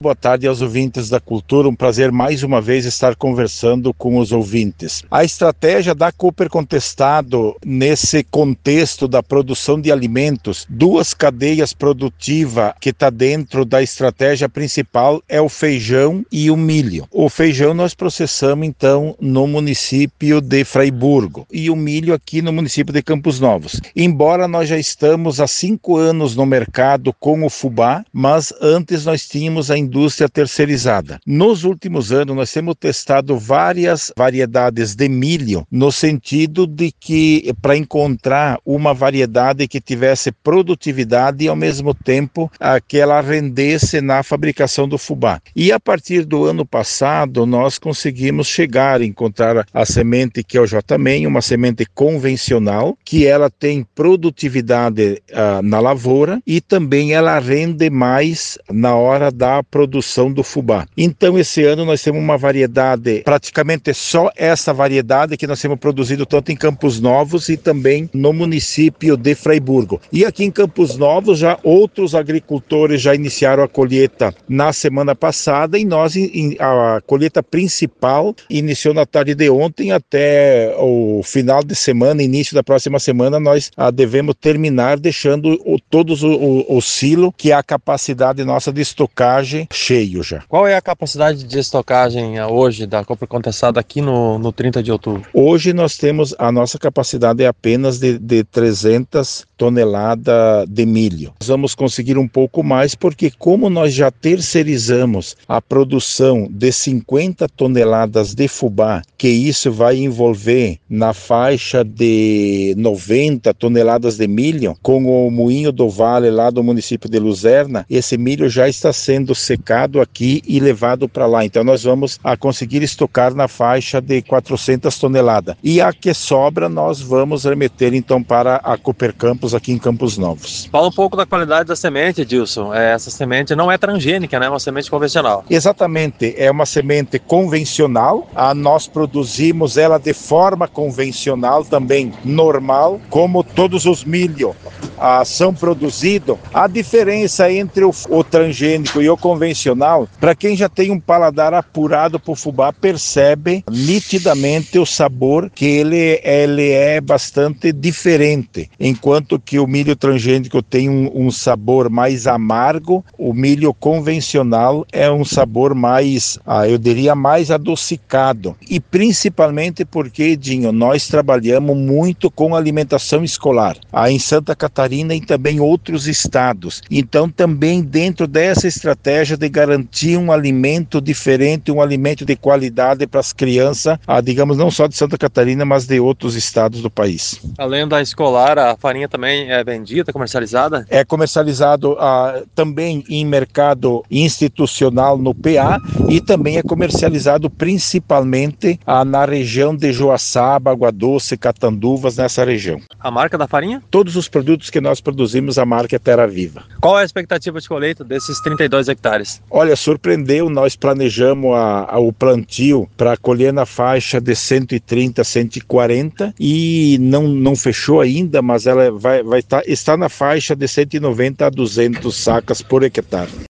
Boa tarde aos ouvintes da Cultura, um prazer mais uma vez estar conversando com os ouvintes. A estratégia da Cooper Contestado nesse contexto da produção de alimentos, duas cadeias produtivas que está dentro da estratégia principal é o feijão e o milho. O feijão nós processamos então no município de Fraiburgo e o milho aqui no município de Campos Novos. Embora nós já estamos há 5 anos no mercado com o fubá, mas antes nós tínhamos a indústria terceirizada. Nos últimos anos nós temos testado várias variedades de milho no sentido de que para encontrar uma variedade que tivesse produtividade e ao mesmo tempo que ela rendesse na fabricação do fubá. E a partir do ano passado nós conseguimos chegar a encontrar a semente que é o J-Men, uma semente convencional, que ela tem produtividade na lavoura e também ela rende mais na hora da produção do fubá. Então esse ano nós temos uma variedade, praticamente só essa variedade que nós temos produzido tanto em Campos Novos e também no município de Fraiburgo. E aqui em Campos Novos já outros agricultores já iniciaram a colheita na semana passada e nós a colheita principal iniciou na tarde de ontem até o final de semana, início da próxima semana nós devemos terminar deixando todos o silo, que é a capacidade nossa de estocagem cheio já. Qual é a capacidade de estocagem hoje da Cooper Contestado aqui no 30 de outubro? Hoje nós temos, a nossa capacidade é apenas de 300 toneladas de milho. Nós vamos conseguir um pouco mais porque como nós já terceirizamos a produção de 50 toneladas de fubá, que isso vai envolver na faixa de 90 toneladas de milho, com o Moinho do Vale lá do município de Luzerna, esse milho já está sendo secado aqui e levado para lá. Então nós vamos conseguir estocar na faixa de 400 toneladas. E a que sobra nós vamos remeter então para a Cooper Campos aqui em Campos Novos. Fala um pouco da qualidade da semente, Edilson. Essa semente não é transgênica, né? É uma semente convencional. Exatamente, é uma semente convencional. Nós produzimos ela de forma convencional, também normal, como todos os milho são produzidos. A diferença entre o transgênico e o convencional, para quem já tem um paladar apurado por fubá, percebe nitidamente o sabor que ele é bastante diferente. Enquanto que o milho transgênico tem um sabor mais amargo, o milho convencional é um sabor mais, eu diria, mais adocicado. E principalmente porque, Edinho, nós trabalhamos muito com alimentação escolar. Em Santa Catarina e também outros estados. Então também dentro dessa estratégia de garantir um alimento diferente, um alimento de qualidade para as crianças, digamos, não só de Santa Catarina, mas de outros estados do país. Além da escolar, a farinha também é vendida, comercializada? É comercializado também em mercado institucional no PA e também é comercializado principalmente na região de Joaçaba, Água Doce, Catanduvas, nessa região. A marca da farinha? Todos os produtos que nós produzimos, a marca é Terra Viva. Qual é a expectativa de colheita desses 32 hectares? Olha, surpreendeu, nós planejamos o plantio para colher na faixa de 130, 140 e não fechou ainda, mas ela está na faixa de 190 a 200 sacas por hectare.